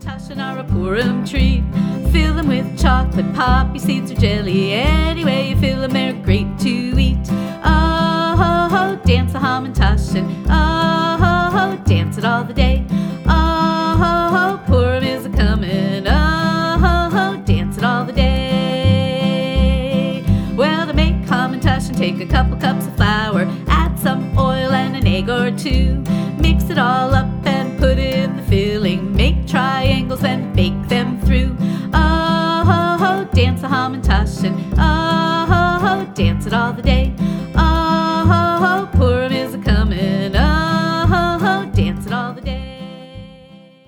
Hamantaschen are a Purim treat. Fill them with chocolate, poppy seeds, or jelly. Any way you fill them, they're great to eat. Oh, ho, ho, dance the Hamantaschen. Oh, ho, ho, dance it all the day. Oh, ho, ho, Purim is a-comin'. Oh, ho, ho, dance it all the day. Well, to make Hamantaschen, take a couple cups of flour, add some oil and an egg or two. Mix it all up and put in the filling. Make triangles and bake them through. Oh, ho, ho, dance the Hamantaschen. Oh, ho, ho, dance it all the day.